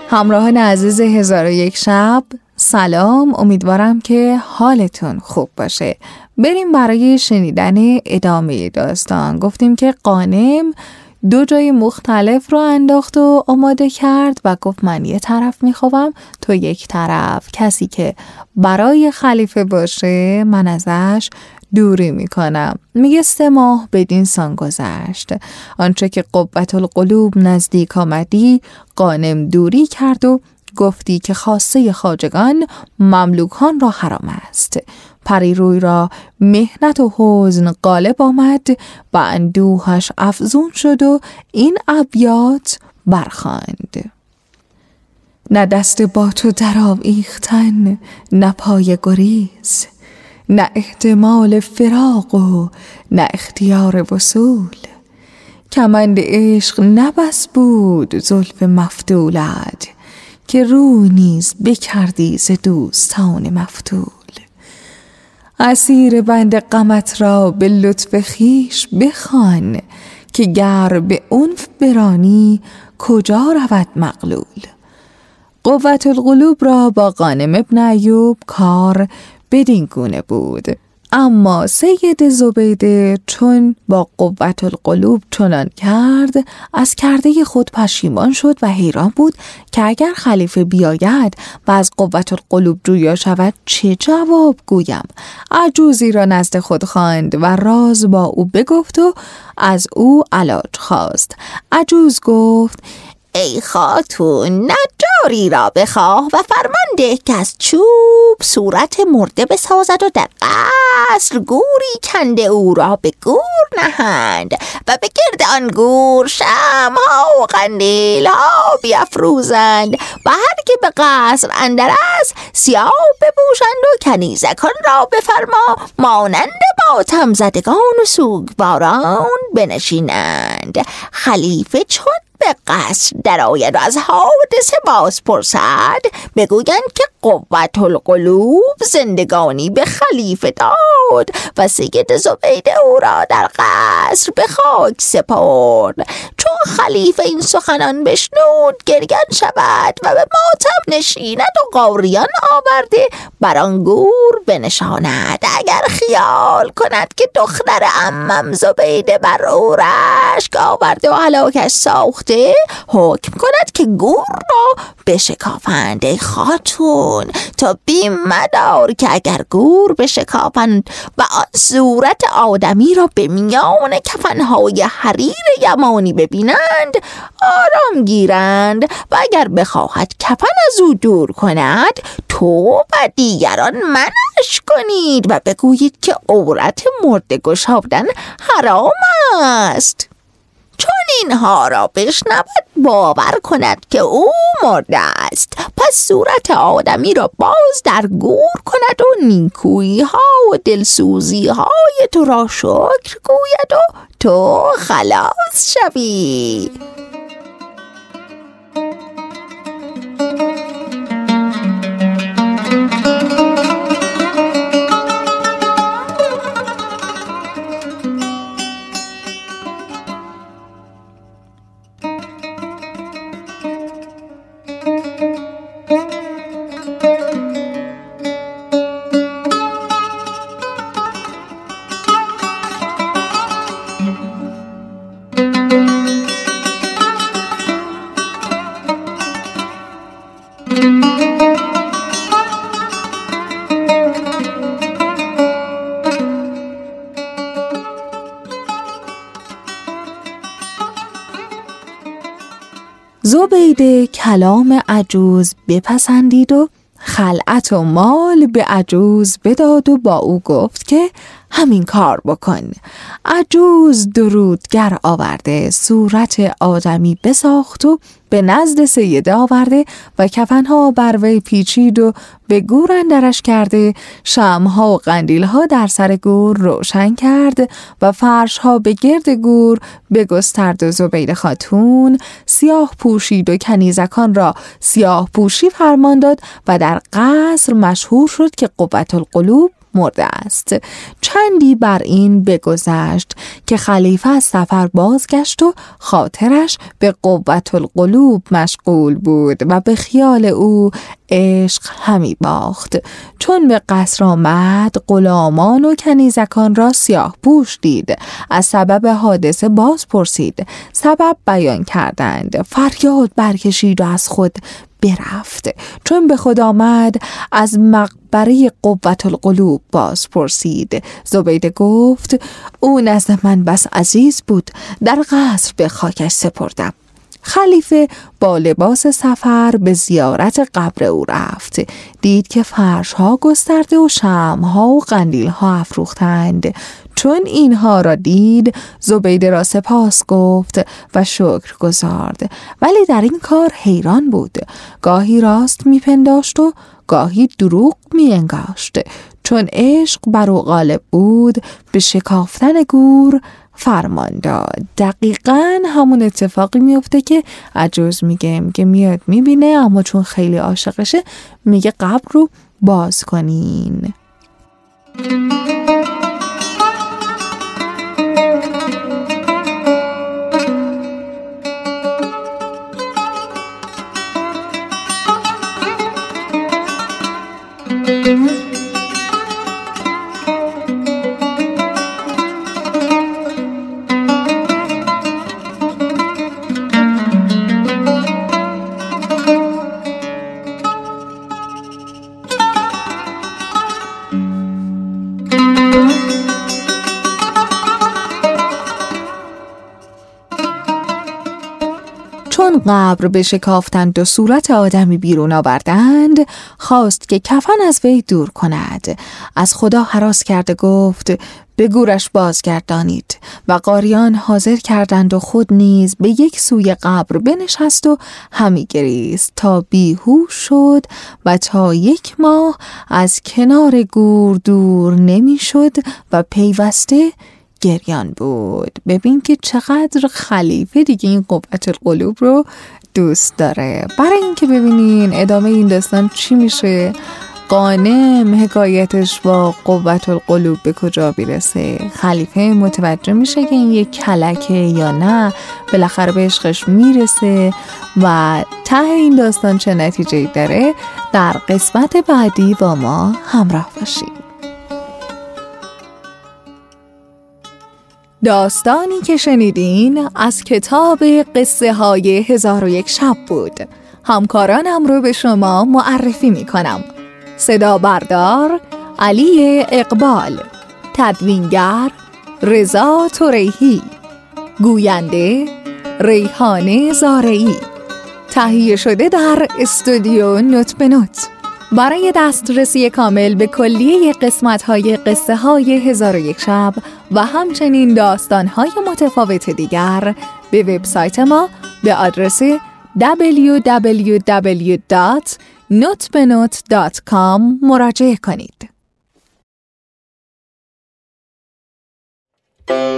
همراهان عزیز 1001 شب، سلام. امیدوارم که حالتون خوب باشه. بریم برای شنیدن ادامه داستان. گفتیم که غانم 2 جای مختلف رو انداخت و آماده کرد و گفت من یه طرف میخوام تو یک طرف. کسی که برای خلیفه باشه من ازش دوری میکنم. میگه 3 ماه بدین سان گذشت. آنچه که قوت القلوب نزدیک آمدی، غانم دوری کرد و گفتی که خاصه خواجگان مملوکان را حرام است. پری روی را مهنت و حزن غالب آمد و اندوهش افزون شد و این ابیات برخواند: نه دست با تو در آویختن، نه پای گریز، نه احتمال فراق و نه اختیار وصول. کمند عشق نبس بود زلف مفتولت، که روی نیز بکردی ز دوستان مفتول. اسیر بند غمت را به لطف خویش بخوان، که گر به عنف برانی کجا رود مغلول. قوت القلوب را با غانم ابن ایوب کار بدین گونه بود، اما سید زبیده چون با قوت القلوب چنان کرد، از کرده خود پشیمان شد و حیران بود که اگر خلیفه بیاید و از قوت القلوب جویا شود چه جواب گویم. عجوزی را نزد خود خواند و راز با او بگفت و از او علاج خواست. عجوز گفت: ای خاتون، نجاری را بخواه و فرمان ده که از چوب صورت مرده بسازد و در قصر گوری کنده او را به گور نهند و به گرد آن گور شمع‌ها و قندیل‌ها بیفروزند و هر که به قصر اندر است سیاه بپوشند و کنیزکان را بفرما مانند ماتم زدگان و سوگواران بنشینند. خلیفه چون به قصر در آید و از حادثه باز پرسد، بگویند که قوت القلوب زندگانی به خلیفه داد و سید زبیده او را در قصر به خاک سپرد. چون خلیفه این سخنان بشنود گریان شود و به ماتم نشیند و قاریان آورده بر آن گور بنشاند. اگر خیال کند که دختر عمم زبیده بر او رشک آورده و هلاکش ساخته، حکم کند که گور را بشکافند. ای خاتون، تا بیم مدار که اگر گور بشکافند و آن صورت آدمی را به میان کفنهای حریر یمانی ببینند آرام گیرند و اگر بخواهد کفن از او دور کند تو و دیگران منعش کنید و بگویید که عورت مرده گشادن حرام است. چون اینها را بشنود باور کند که او مرده است، پس صورت آدمی را باز در گور کند و نیکویی ها و دلسوزی های تو را شکر گوید و تو خلاص شوی. زبیده کلام عجوز بپسندید و خلعت و مال به عجوز بداد و با او گفت که همین کار بکن. عجوز درودگر آورده صورت آدمی بساخت و به نزد سیده آورده و کفنها بر وی پیچید و به گور اندرش کرده، شمع‌ها و قندیل‌ها در سر گور روشن کرد و فرش‌ها به گرد گور بگسترد و زبیده خاتون سیاه پوشید و کنیزکان را سیاه پوشی فرمان داد و در قصر مشهور شد که قوت القلوب مرده است. چندی بر این بگذشت که خلیفه از سفر بازگشت و خاطرش به قوت القلوب مشغول بود و به خیال او عشق همی باخت. چون به قصر آمد غلامان و کنیزکان را سیاه پوش دید. از سبب حادثه باز پرسید. سبب بیان کردند. فریاد برکشید و از خود برفت. چون به خود آمد از مقبره قوت القلوب باز پرسید. زبیده گفت او نزد من بس عزیز بود، در قصر به خاکش سپردم. خلیفه با لباس سفر به زیارت قبر او رفت. دید که فرش‌ها گسترده و شمع‌ها و قندیل‌ها افروختند. چون اینها را دید زبیده را سپاس گفت و شکر گزارد، ولی در این کار حیران بود. گاهی راست میپنداشت و گاهی دروغ میانگاشت. چون عشق بر او غالب بود به شکافتن گور فرمان داد. دقیقاً همون اتفاقی میفته که عجوز میگه که میاد میبینه، اما چون خیلی عاشقشه میگه قبر رو باز کنین. چون قبر بشکافتند و صورت آدمی بیرون آوردند، خواست که کفن از وی دور کند. از خدا هراس کرده گفت به گورش بازگردانید. و قاریان حاضر کردند و خود نیز به یک سوی قبر بنشست و همی گریست تا بیهوش شد و تا 1 ماه از کنار گور دور نمی شد و پیوسته گریان بود. ببین که چقدر خلیفه دیگه این قوت القلوب رو دوست داره. برای اینکه ببینین ادامه این داستان چی میشه، غانم حکایتش با قوت القلوب به کجا بیرسه، خلیفه متوجه میشه که این یک کلکه یا نه، بالاخره به عشقش میرسه و ته این داستان چه نتیجه‌ای داره، در قسمت بعدی با ما همراه باشید. داستانی که شنیدین از کتاب قصه های 1001 شب بود. همکارانم رو به شما معرفی می کنم. صدا بردار علی اقبال، تدوینگر رضا توریهی، گوینده ریحانه زارعی، تهیه شده در استودیو نوت به نوت. برای دسترسی کامل به کلیه قسمت‌های قصه های 1001 شب و همچنین داستان‌های متفاوت دیگر به وبسایت ما به آدرس www.notbenot.com مراجعه کنید.